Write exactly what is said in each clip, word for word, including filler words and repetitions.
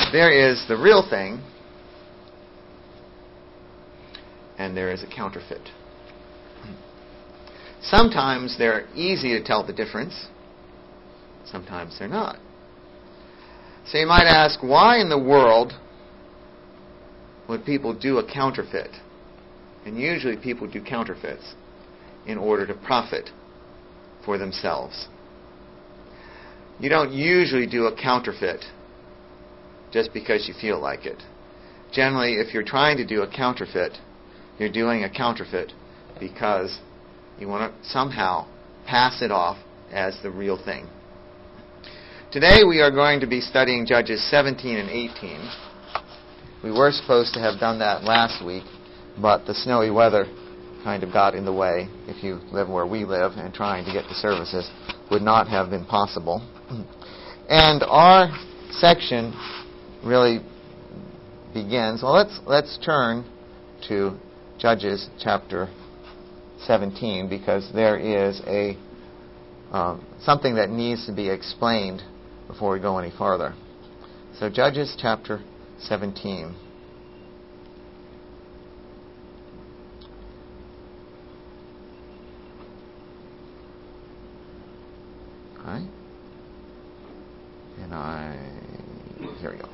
there is the real thing, and there is a counterfeit. Sometimes they're easy to tell the difference. Sometimes they're not. So you might ask, why in the world would people do a counterfeit? And usually people do counterfeits in order to profit for themselves. You don't usually do a counterfeit just because you feel like it. Generally, if you're trying to do a counterfeit, you're doing a counterfeit because you want to somehow pass it off as the real thing. Today we are going to be studying Judges seventeen and eighteen. We were supposed to have done that last week, but the snowy weather kind of got in the way. If you live where we live, and trying to get to services would not have been possible. And our section really begins, well, let's let's turn to Judges chapter seventeen, because there is a um, something that needs to be explained before we go any farther. So Judges chapter seventeen. Okay. And I... Here we go.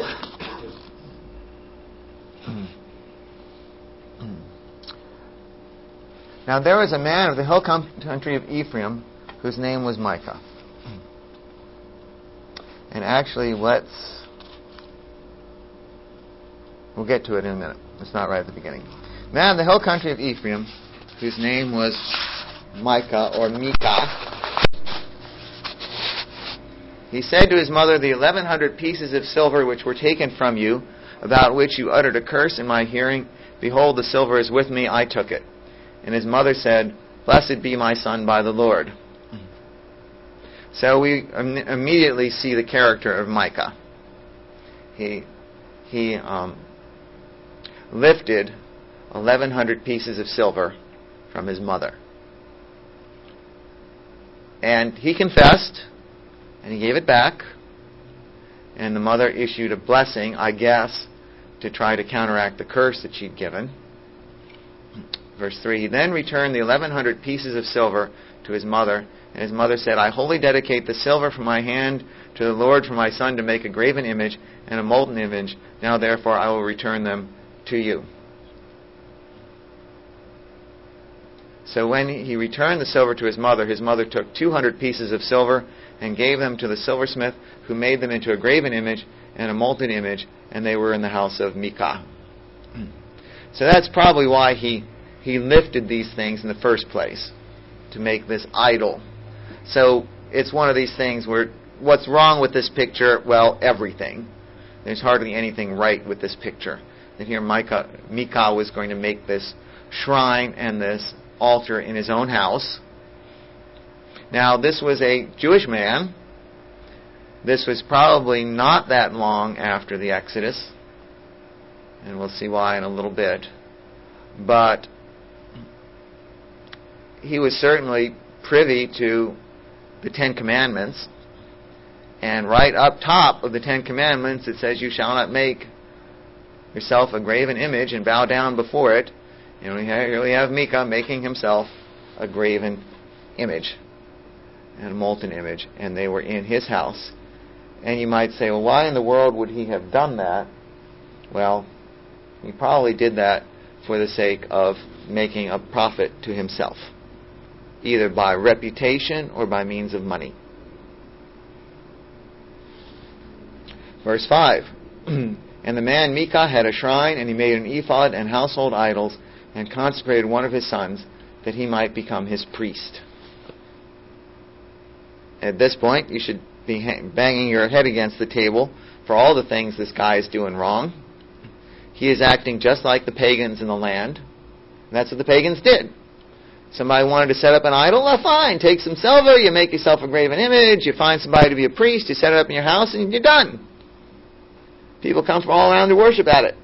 Now there was a man of the hill country of Ephraim whose name was Micah. And actually, let's... We'll get to it in a minute. It's not right at the beginning. Man of the hill country of Ephraim, whose name was Micah, or Micah, he said to his mother, "The eleven hundred pieces of silver which were taken from you, about which you uttered a curse in my hearing, behold, the silver is with me, I took it." And his mother said, "Blessed be my son by the Lord." So we im- immediately see the character of Micah. He he um, lifted eleven hundred pieces of silver from his mother. And he confessed, and he gave it back, and the mother issued a blessing, I guess, to try to counteract the curse that she'd given. Verse three, he then returned the eleven hundred pieces of silver to his mother, and his mother said, "I wholly dedicate the silver from my hand to the Lord for my son to make a graven image and a molten image. Now therefore I will return them to you." So when he returned the silver to his mother, his mother took two hundred pieces of silver and gave them to the silversmith, who made them into a graven image and a molten image, and they were in the house of Micah. So that's probably why he, he lifted these things in the first place, to make this idol. So it's one of these things where, what's wrong with this picture? Well, everything. There's hardly anything right with this picture. And here Micah, Micah was going to make this shrine and this altar in his own house. Now, this was a Jewish man. This was probably not that long after the Exodus, and we'll see why in a little bit. But he was certainly privy to the Ten Commandments, and right up top of the Ten Commandments it says, "You shall not make yourself a graven image and bow down before it." And we have, here we have Micah making himself a graven image and a molten image, and they were in his house. And you might say, well, why in the world would he have done that? Well, he probably did that for the sake of making a profit to himself, either by reputation or by means of money. Verse five, "And the man Micah had a shrine, and he made an ephod and household idols, and consecrated one of his sons, that he might become his priest." At this point, you should be banging your head against the table for all the things this guy is doing wrong. He is acting just like the pagans in the land. That's what the pagans did. Somebody wanted to set up an idol? Well, fine. Take some silver, you make yourself a graven image, you find somebody to be a priest, you set it up in your house, and you're done. People come from all around to worship at it.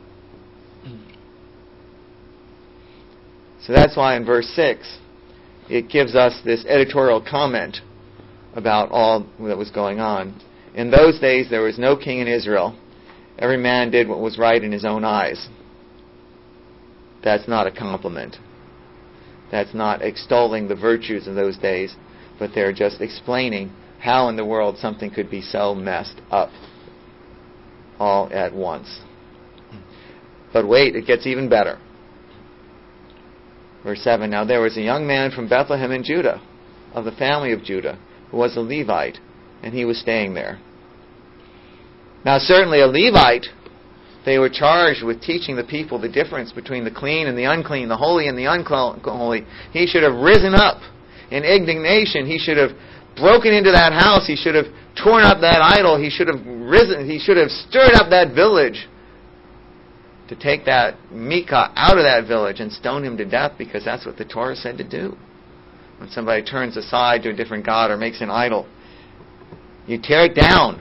So that's why in verse six, it gives us this editorial comment about all that was going on. "In those days there was no king in Israel, every man did what was right in his own eyes. That's not a compliment. That's not extolling the virtues of those days, but they're just explaining how in the world something could be so messed up all at once. But wait, it gets even better. Verse seven, now there was a young man from Bethlehem in Judah, of the family of Judah, who was a Levite, and he was staying there. Now certainly a Levite, they were charged with teaching the people the difference between the clean and the unclean, the holy and the unholy. He should have risen up in indignation. He should have broken into that house. He should have torn up that idol. He should have risen. He should have stirred up that village to take that Micah out of that village and stone him to death, because that's what the Torah said to do. When somebody turns aside to a different god or makes an idol, you tear it down.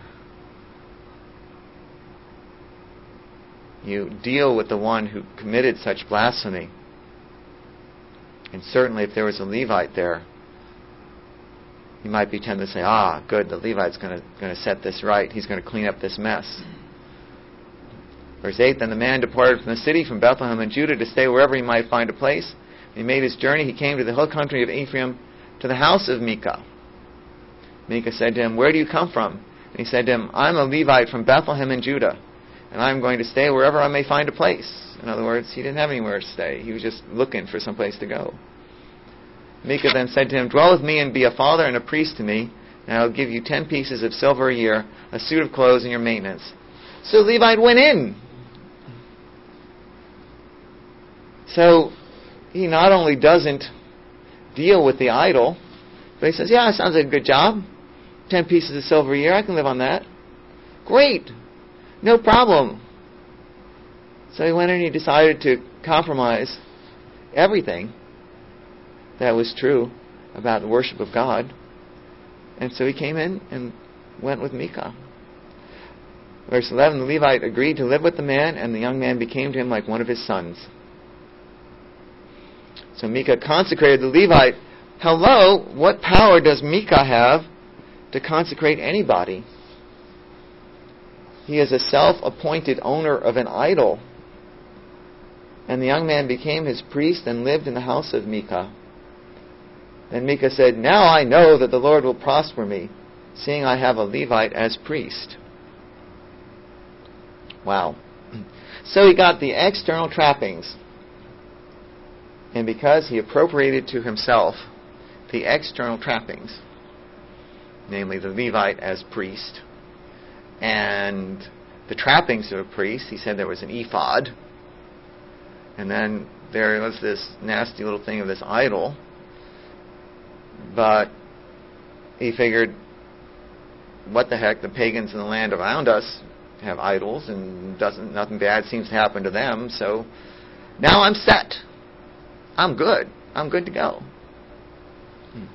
You deal with the one who committed such blasphemy. And certainly if there was a Levite there, you might be tempted to say, ah, good, the Levite's going to going to set this right. He's going to clean up this mess. Verse eight, then the man departed from the city, from Bethlehem in Judah, to stay wherever he might find a place. He made his journey. He came to the hill country of Ephraim, to the house of Micah. Micah said to him, where do you come from? And he said to him, I'm a Levite from Bethlehem in Judah, and I'm going to stay wherever I may find a place. In other words, he didn't have anywhere to stay. He was just looking for some place to go. Micah then said to him, dwell with me and be a father and a priest to me, and I'll give you ten pieces of silver a year, a suit of clothes, and your maintenance. So the Levite went in. So he not only doesn't deal with the idol, but he says, yeah, it sounds like a good job. Ten pieces of silver a year, I can live on that. Great. No problem. So he went in and he decided to compromise everything that was true about the worship of God. And so he came in and went with Micah. Verse eleven, the Levite agreed to live with the man, and the young man became to him like one of his sons. So Micah consecrated the Levite. Hello, what power does Micah have to consecrate anybody? He is a self-appointed owner of an idol. And the young man became his priest and lived in the house of Micah. Then Micah said, now I know that the Lord will prosper me, seeing I have a Levite as priest. Wow. So he got the external trappings. And because he appropriated to himself the external trappings, namely the Levite as priest, and the trappings of a priest, he said there was an ephod, and then there was this nasty little thing of this idol, but he figured, what the heck, the pagans in the land around us have idols, and doesn't nothing bad seems to happen to them, so now I'm set. I'm good. I'm good to go. Hmm.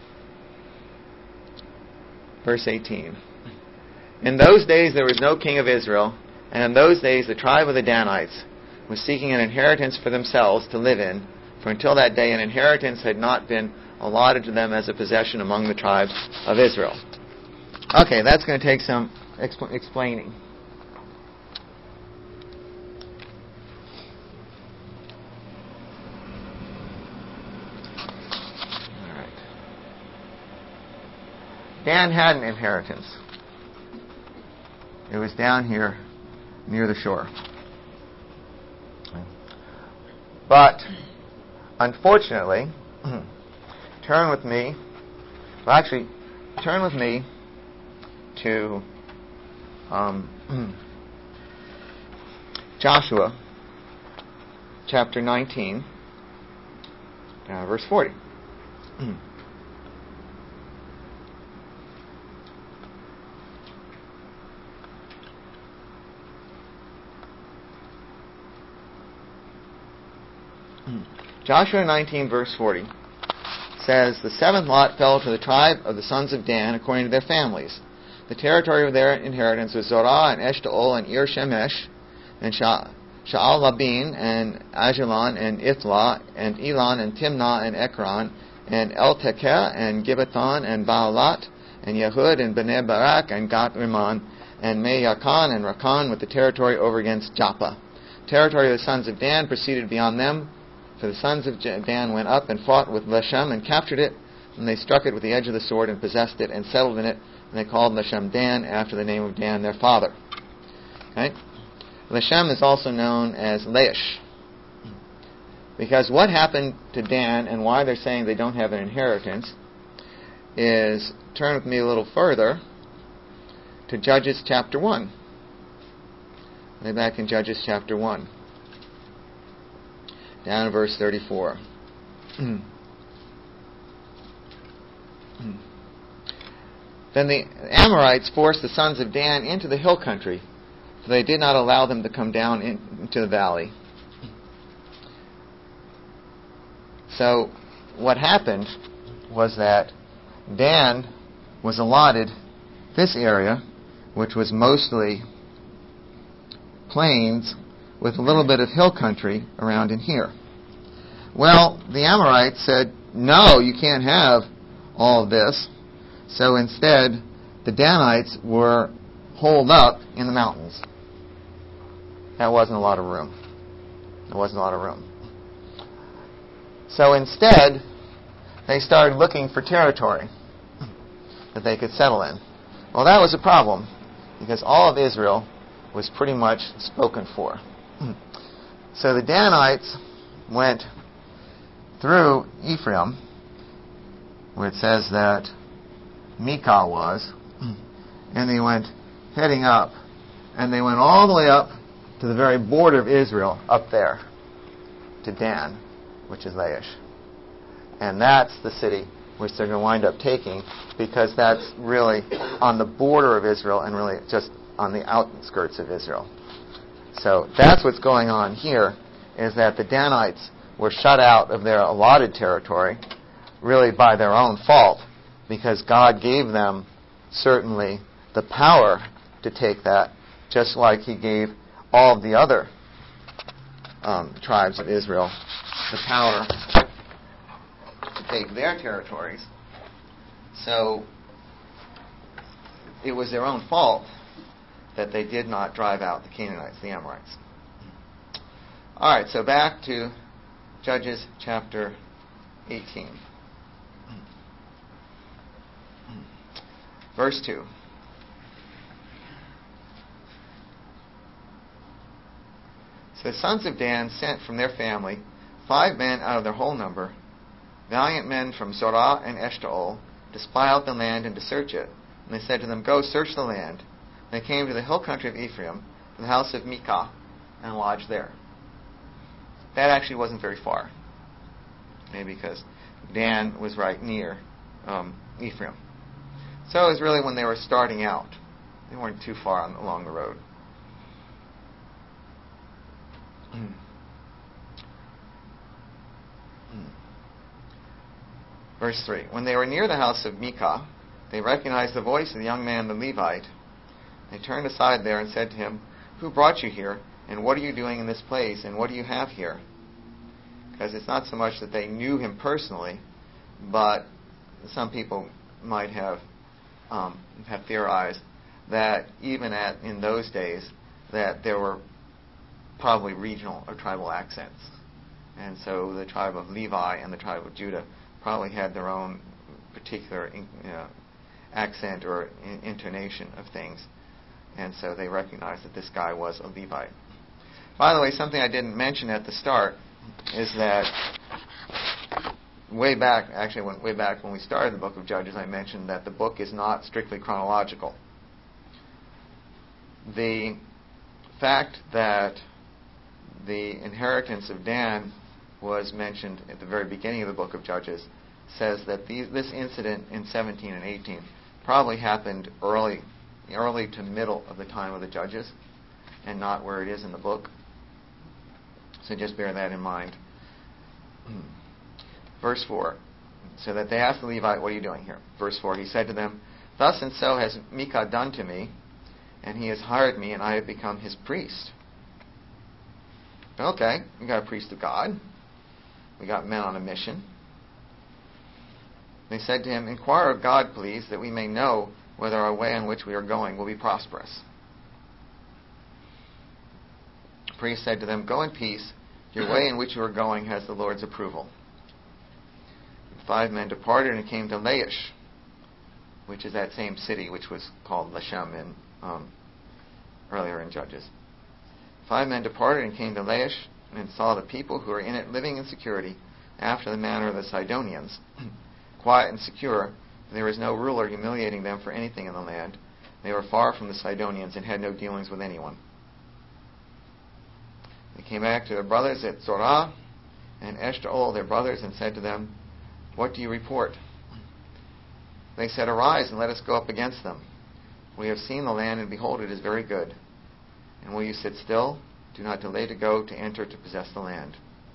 Verse eighteen. In those days there was no king of Israel, and in those days the tribe of the Danites was seeking an inheritance for themselves to live in, for until that day an inheritance had not been allotted to them as a possession among the tribes of Israel. Okay, that's going to take some exp- explaining. Dan had an inheritance. It was down here near the shore. But, unfortunately, turn with me, well actually, turn with me to um, Joshua chapter nineteen, uh, verse forty. Joshua nineteen, verse forty says, the seventh lot fell to the tribe of the sons of Dan according to their families. The territory of their inheritance was Zorah and Eshtaol and Ir Shemesh and Sha'al Labin and Ajalon and Ithla and Elon and Timnah and Ekron and El-Tekeh and Gibbethon and Baalat and Yehud and Bnei Barak and Gat Rimmon. and Meyakan and Rakan with the territory over against Joppa. Territory of the sons of Dan proceeded beyond them, for the sons of Dan went up and fought with Leshem and captured it, and they struck it with the edge of the sword and possessed it and settled in it, and they called Leshem Dan after the name of Dan their father. Okay? Leshem is also known as Laish, because what happened to Dan and why they're saying they don't have an inheritance is, turn with me a little further to Judges chapter one. Way back in Judges chapter one. Down in verse thirty-four. Then the Amorites forced the sons of Dan into the hill country, for they did not allow them to come down in, into the valley. So what happened was that Dan was allotted this area, which was mostly plains with a little bit of hill country around in here. Well, the Amorites said, no, you can't have all of this. So instead, the Danites were holed up in the mountains. That wasn't a lot of room. There wasn't a lot of room. So instead, they started looking for territory that they could settle in. Well, that was a problem, because all of Israel was pretty much spoken for. So the Danites went through Ephraim, where it says that Micah was, and they went heading up, and they went all the way up to the very border of Israel, up there, to Dan, which is Laish. And that's the city which they're going to wind up taking, because that's really on the border of Israel and really just on the outskirts of Israel. So that's what's going on here, is that the Danites were shut out of their allotted territory, really by their own fault, because God gave them certainly the power to take that, just like He gave all of the other um, tribes of Israel the power to take their territories. So it was their own fault that they did not drive out the Canaanites, the Amorites. All right, so back to Judges chapter eighteen. Verse two. So the sons of Dan sent from their family five men out of their whole number, valiant men from Zorah and Eshtaol, to spy out the land and to search it. And they said to them, go search the land. And they came to the hill country of Ephraim, to the house of Micah, and lodged there. That actually wasn't very far, maybe because Dan was right near um, Ephraim. So it was really when they were starting out. They weren't too far on, along the road. Verse three. When they were near the house of Micah, they recognized the voice of the young man, the Levite. They turned aside there and said to him, who brought you here, and what are you doing in this place, and what do you have here? Because it's not so much that they knew him personally, but some people might have um, have theorized that even at in those days that there were probably regional or tribal accents. And so the tribe of Levi and the tribe of Judah probably had their own particular uh, accent or in- intonation of things. And so they recognized that this guy was a Levite. By the way, something I didn't mention at the start is that way back, actually went way back when we started the book of Judges, I mentioned that the book is not strictly chronological. The fact that the inheritance of Dan was mentioned at the very beginning of the book of Judges says that these, this incident in seventeen and eighteen probably happened early, early to middle of the time of the Judges, and not where it is in the book. So just bear that in mind. Verse four. So that they asked the Levite, what are you doing here? Verse four, he said to them, thus and so has Micah done to me, and he has hired me, and I have become his priest. Okay, we got a priest of God. We got men on a mission. They said to him, inquire of God, please, that we may know whether our way on which we are going will be prosperous. The priest said to them, "Go in peace. Your way in which you are going has the Lord's approval." The five men departed and came to Laish, which is that same city which was called Lashem in, um, earlier in Judges. Five men departed and came to Laish and saw the people who were in it living in security after the manner of the Sidonians, quiet and secure. There was no ruler humiliating them for anything in the land. They were far from the Sidonians and had no dealings with anyone. They came back to their brothers at Zorah and Eshtaol, their brothers, and said to them, "What do you report?" They said, "Arise and let us go up against them. We have seen the land, and behold, it is very good. And will you sit still? Do not delay to go to enter to possess the land.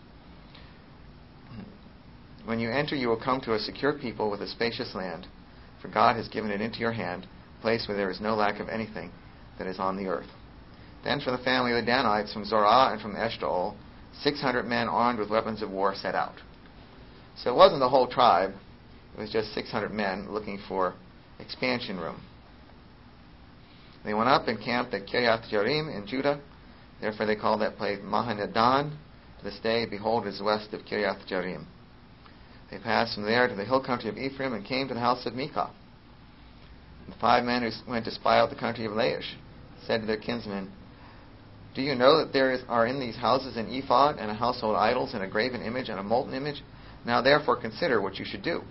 When you enter, you will come to a secure people with a spacious land, for God has given it into your hand, a place where there is no lack of anything that is on the earth." Then from the family of the Danites, from Zorah and from Eshtaol, six hundred men armed with weapons of war set out. So it wasn't the whole tribe. It was just six hundred men looking for expansion room. They went up and camped at Kiriath Jearim in Judah. Therefore they call that place Mahanadan. To this day, behold, it is west of Kiriath Jearim. They passed from there to the hill country of Ephraim and came to the house of Micah. The five men who went to spy out the country of Laish said to their kinsmen, "Do you know that there is, are in these houses an ephod and a household idols and a graven image and a molten image? Now therefore consider what you should do."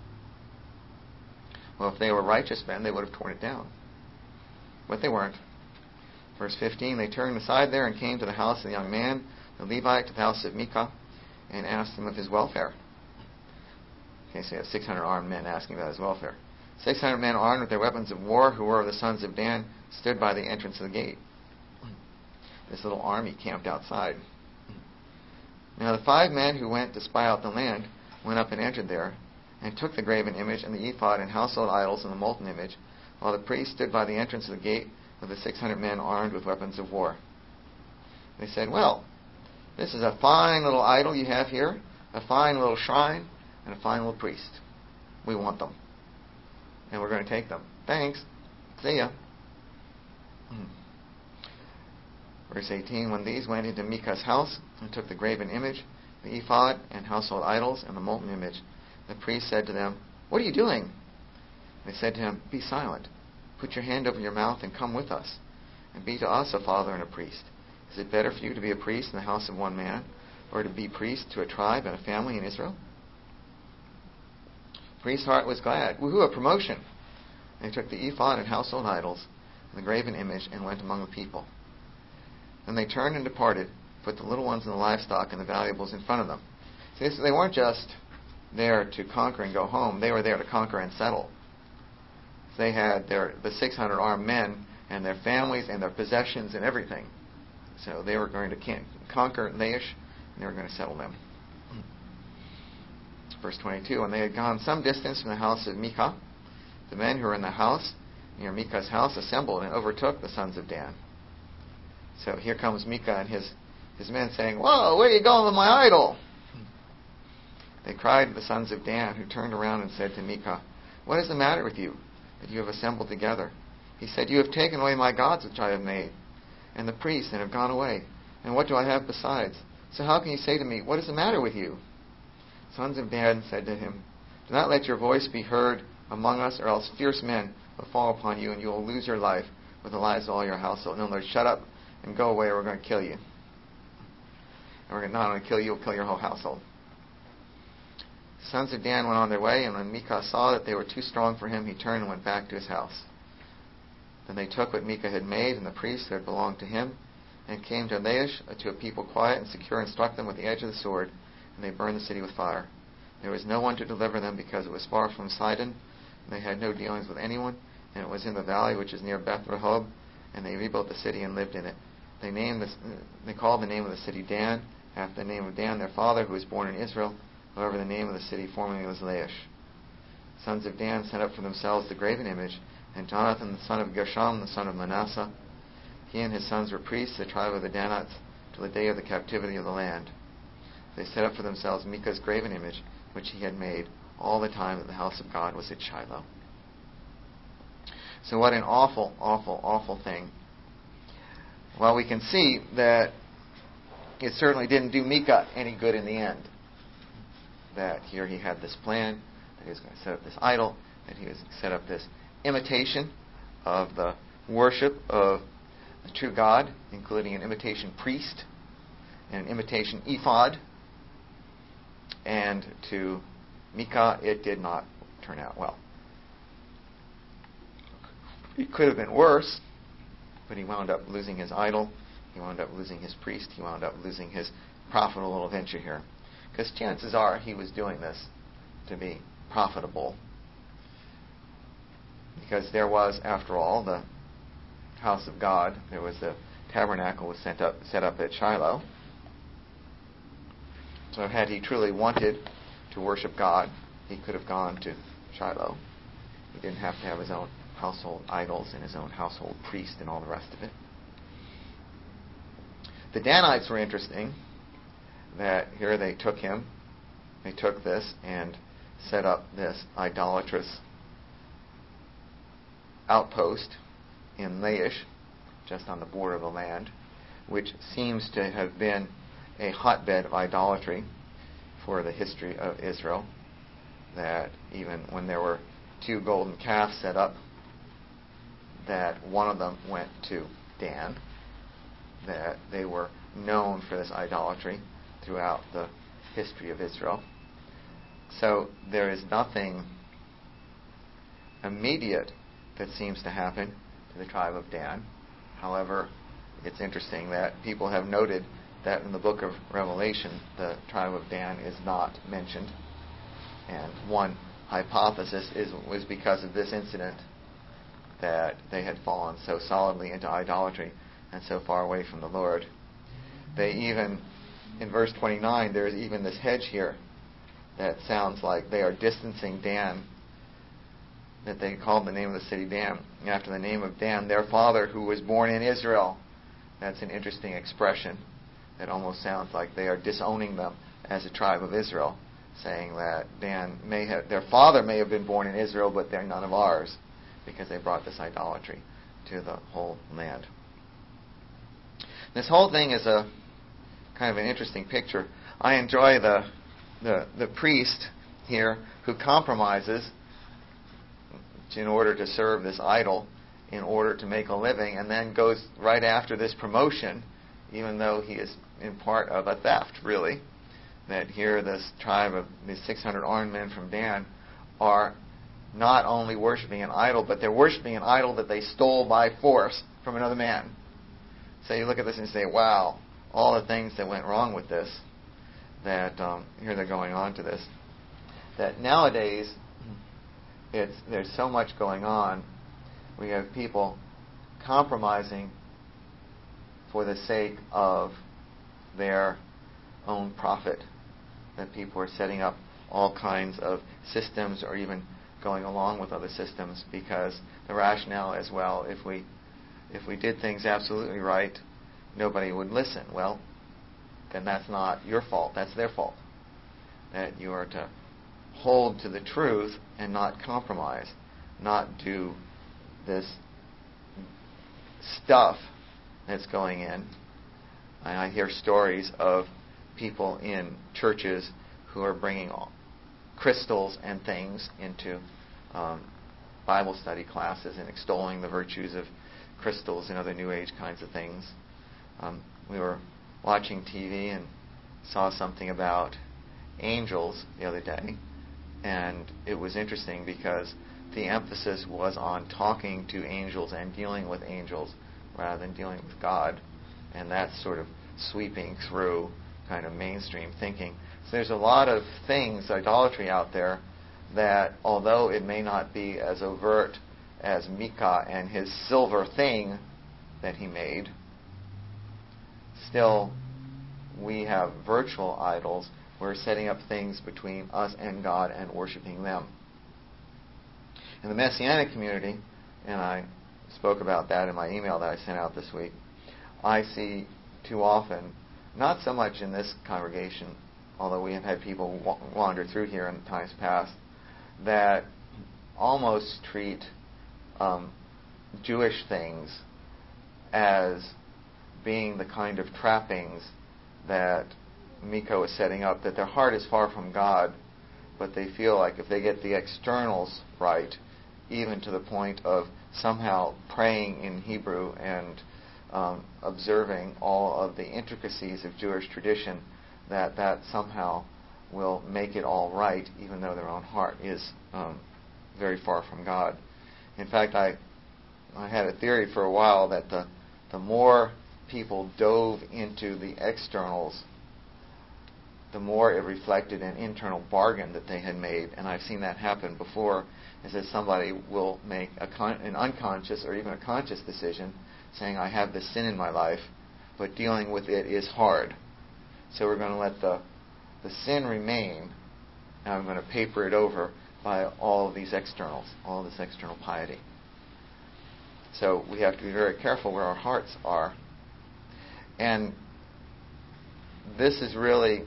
Well, if they were righteous men, they would have torn it down. But they weren't. Verse fifteen, they turned aside there and came to the house of the young man, the Levite, to the house of Micah, and asked him of his welfare. Okay, so you have six hundred armed men asking about his welfare. six hundred men armed with their weapons of war, who were of the sons of Dan, stood by the entrance of the gate. This little army camped outside. Now the five men who went to spy out the land went up and entered there, and took the graven image and the ephod and household idols and the molten image, while the priest stood by the entrance of the gate with the six hundred men armed with weapons of war. They said, "Well, this is a fine little idol you have here, a fine little shrine, and a fine little priest. We want them. And we're going to take them. Thanks. See ya." Verse eighteen, when these went into Micah's house and took the graven image, the ephod and household idols and the molten image, the priest said to them, "What are you doing?" They said to him, "Be silent. Put your hand over your mouth and come with us, and be to us a father and a priest. Is it better for you to be a priest in the house of one man, or to be priest to a tribe and a family in Israel?" The priest's heart was glad. Woohoo, a promotion! And he took the ephod and household idols and the graven image and went among the people. Then they turned and departed, put the little ones and the livestock and the valuables in front of them. See, they weren't just there to conquer and go home. They were there to conquer and settle. They had their the six hundred armed men and their families and their possessions and everything. So they were going to can- conquer Laish, and they were going to settle them. Verse twenty-two, when they had gone some distance from the house of Micah, the men who were in the house, near Micah's house, assembled and overtook the sons of Dan. So here comes Micah and his, his men saying, "Whoa, where are you going with my idol?" They cried to the sons of Dan, who turned around and said to Micah, "What is the matter with you, that you have assembled together?" He said, "You have taken away my gods which I have made, and the priests, and have gone away. And what do I have besides? So how can you say to me, 'What is the matter with you?'" Sons of Dan said to him, "Do not let your voice be heard among us, or else fierce men will fall upon you, and you will lose your life with the lives of all your household. In other words, shut up and go away, or we're going to kill you. And we're going to not only kill you, we'll kill your whole household." The sons of Dan went on their way, and when Micah saw that they were too strong for him, he turned and went back to his house. Then they took what Micah had made, and the priests who had belonged to him, and came to Laish, to a people quiet and secure, and struck them with the edge of the sword, and they burned the city with fire. There was no one to deliver them, because it was far from Sidon, and they had no dealings with anyone, and it was in the valley which is near Beth Rehob, and they rebuilt the city and lived in it. They named this, they called the name of the city Dan, after the name of Dan, their father, who was born in Israel. However, the name of the city formerly was Laish. The sons of Dan set up for themselves the graven image, and Jonathan, the son of Gershom, the son of Manasseh, he and his sons were priests, the tribe of the Danites, till the day of the captivity of the land. They set up for themselves Micah's graven image, which he had made, all the time that the house of God was at Shiloh. So what an awful, awful, awful thing. Well, we can see that it certainly didn't do Micah any good in the end. That here he had this plan, that he was going to set up this idol, that he was going to set up this imitation of the worship of the true God, including an imitation priest and an imitation ephod. And to Micah, it did not turn out well. It could have been worse, but he wound up losing his idol. He wound up losing his priest. He wound up losing his profitable little venture here. Because chances are he was doing this to be profitable. Because there was, after all, the house of God. There was the tabernacle was set up, set up at Shiloh. So had he truly wanted to worship God, he could have gone to Shiloh. He didn't have to have his own household idols and his own household priest and all the rest of it. The Danites were interesting, that here they took him, they took this and set up this idolatrous outpost in Laish, just on the border of the land, which seems to have been a hotbed of idolatry for the history of Israel, that even when there were two golden calves set up, that one of them went to Dan, that they were known for this idolatry throughout the history of Israel. So there is nothing immediate that seems to happen to the tribe of Dan. However, it's interesting that people have noted that in the book of Revelation, the tribe of Dan is not mentioned. And one hypothesis is was because of this incident, that they had fallen so solidly into idolatry and so far away from the Lord. They even, in verse twenty-nine, there's even this hedge here that sounds like they are distancing Dan, that they called the name of the city Dan, after the name of Dan, their father who was born in Israel. That's an interesting expression. It almost sounds like they are disowning them as a tribe of Israel, saying that Dan may have, their father may have been born in Israel, but they're none of ours, because they brought this idolatry to the whole land. This whole thing is a kind of an interesting picture. I enjoy the the, the priest here who compromises in order to serve this idol, in order to make a living, and then goes right after this promotion, even though he is in part of a theft, really. That here this tribe of these six hundred armed men from Dan are not only worshiping an idol, but they're worshiping an idol that they stole by force from another man. So you look at this and say, wow, all the things that went wrong with this, that um, here they're going on to this. That nowadays, it's there's so much going on. We have people compromising for the sake of their own profit. That people are setting up all kinds of systems, or even going along with other systems, because the rationale is, well, if we if we did things absolutely right, nobody would listen. Well, then that's not your fault. That's their fault. That you are to hold to the truth and not compromise, not do this stuff that's going in. And I hear stories of people in churches who are bringing crystals and things into um, Bible study classes and extolling the virtues of crystals and other New Age kinds of things. Um, we were watching T V and saw something about angels the other day, and it was interesting because the emphasis was on talking to angels and dealing with angels rather than dealing with God, and that's sort of sweeping through kind of mainstream thinking. So there's a lot of things, idolatry out there, that although it may not be as overt as Micah and his silver thing that he made, still we have virtual idols. We're setting up things between us and God and worshiping them. In the Messianic community, and I spoke about that in my email that I sent out this week, I see too often, not so much in this congregation, although we have had people wa- wander through here in times past, that almost treat um, Jewish things as being the kind of trappings that Miko is setting up, that their heart is far from God, but they feel like if they get the externals right, even to the point of somehow praying in Hebrew and um, observing all of the intricacies of Jewish tradition, that that somehow will make it all right, even though their own heart is um, very far from God. In fact, I I had a theory for a while that the the more people dove into the externals, the more it reflected an internal bargain that they had made. And I've seen that happen before, is that somebody will make a con- an unconscious or even a conscious decision saying, I have this sin in my life, but dealing with it is hard. So we're going to let the, the sin remain, and I'm going to paper it over by all of these externals, all of this external piety. So we have to be very careful where our hearts are. And this is really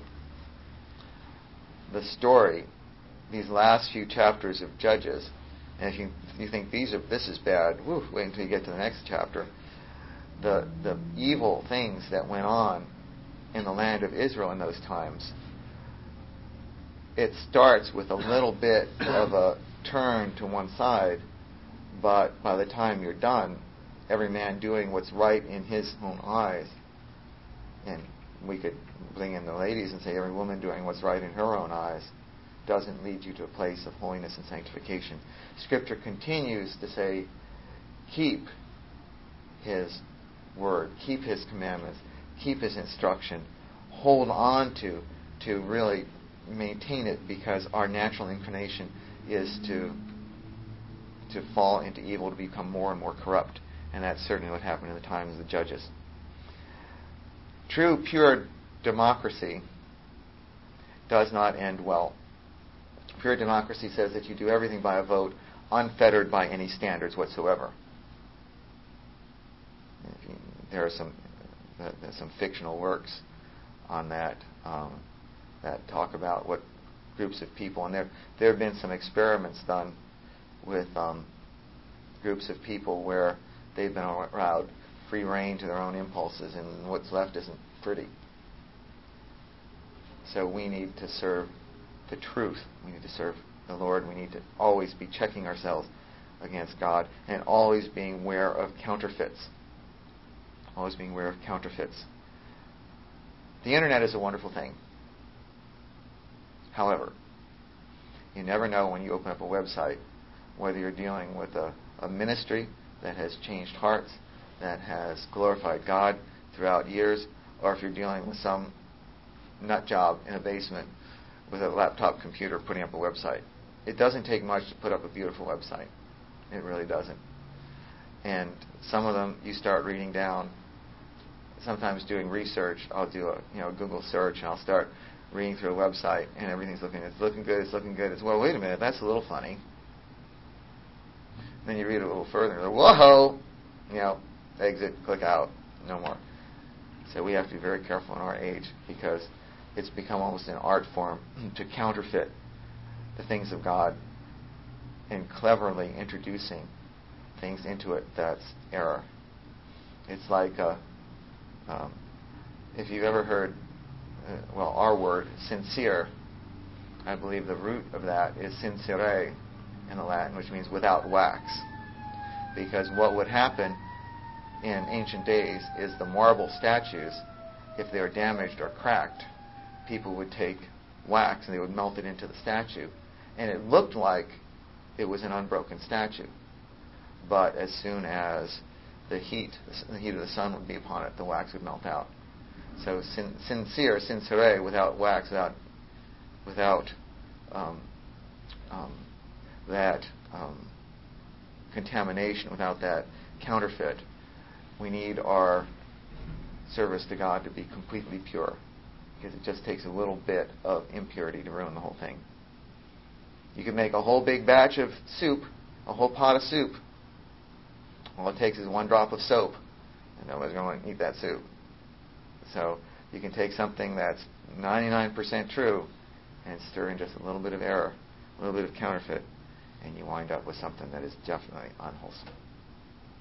the story, these last few chapters of Judges. And if you, if you think these are, this is bad, whew, wait until you get to the next chapter. The, the evil things that went on in the land of Israel in those times. It starts with a little bit of a turn to one side, but by the time you're done, every man doing what's right in his own eyes, and we could bring in the ladies and say every woman doing what's right in her own eyes, doesn't lead you to a place of holiness and sanctification. Scripture continues to say, keep His word, keep His commandments, keep His instruction, hold on to, to really maintain it, because our natural inclination is to to fall into evil, to become more and more corrupt. And that's certainly what happened in the times of the Judges. True, pure democracy does not end well. Pure democracy says that you do everything by a vote, unfettered by any standards whatsoever. There are some there's some fictional works on that um, that talk about what groups of people, and there there have been some experiments done with um, groups of people where they've been allowed free rein to their own impulses, and what's left isn't pretty. So we need to serve the truth. We need to serve the Lord. We need to always be checking ourselves against God, and always being aware of counterfeits. Always being aware of counterfeits. The internet is a wonderful thing. However, you never know when you open up a website whether you're dealing with a, a ministry that has changed hearts, that has glorified God throughout years, or if you're dealing with some nut job in a basement with a laptop computer putting up a website. It doesn't take much to put up a beautiful website. It really doesn't. And some of them you start reading down. Sometimes doing research, I'll do a you know Google search, and I'll start reading through a website, and everything's looking, it's looking good, it's looking good. It's, well, wait a minute, that's a little funny. Then you read it a little further, and whoa, you know, exit, click out, no more. So we have to be very careful in our age, because it's become almost an art form to counterfeit the things of God and cleverly introducing things into it that's error. It's like, uh, um, if you've ever heard, uh, well, our word, sincere, I believe the root of that is sincere in the Latin, which means without wax. Because what would happen in ancient days is the marble statues, if they were damaged or cracked, people would take wax and they would melt it into the statue. And it looked like it was an unbroken statue. But as soon as the heat, the heat of the sun would be upon it, the wax would melt out. So sin, sincere, sincere, without wax, without, without um, um, that um, contamination, without that counterfeit, we need our service to God to be completely pure, because it just takes a little bit of impurity to ruin the whole thing. You can make a whole big batch of soup, a whole pot of soup. All it takes is one drop of soap, and nobody's going to eat that soup. So you can take something that's ninety-nine percent true and stir in just a little bit of error, a little bit of counterfeit, and you wind up with something that is definitely unwholesome.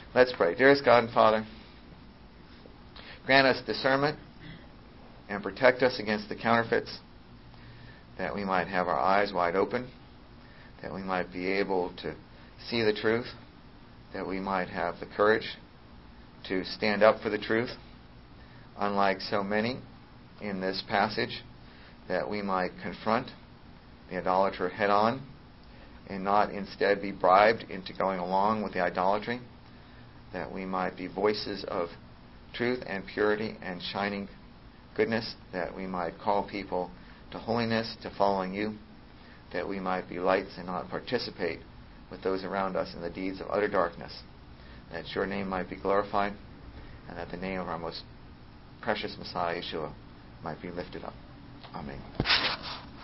Let's pray. Dearest God and Father, grant us discernment and protect us against the counterfeits, that we might have our eyes wide open, that we might be able to see the truth, that we might have the courage to stand up for the truth, unlike so many in this passage, that we might confront the idolater head on and not instead be bribed into going along with the idolatry, that we might be voices of truth and purity and shining goodness, that we might call people to holiness, to following you, that we might be lights and not participate with those around us in the deeds of utter darkness, that your name might be glorified, and that the name of our most precious Messiah, Yeshua, might be lifted up. Amen.